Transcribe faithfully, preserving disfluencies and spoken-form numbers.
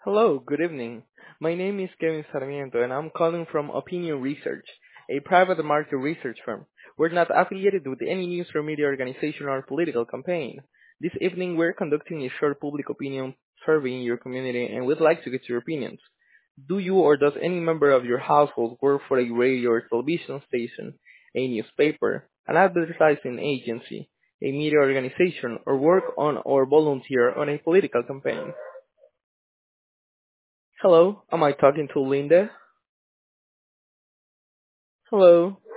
Hello, good evening. My name is Kevin Sarmiento and I'm calling from Opinion Research, a private market research firm. We're not affiliated with any news or media organization or political campaign. This evening we're conducting a short public opinion survey in your community and we'd like to get your opinions. Do you or does any member of your household work for a radio or television station, a newspaper, an advertising agency, a media organization, or work on or volunteer on a political campaign? Hello, am I talking to Linda? Hello.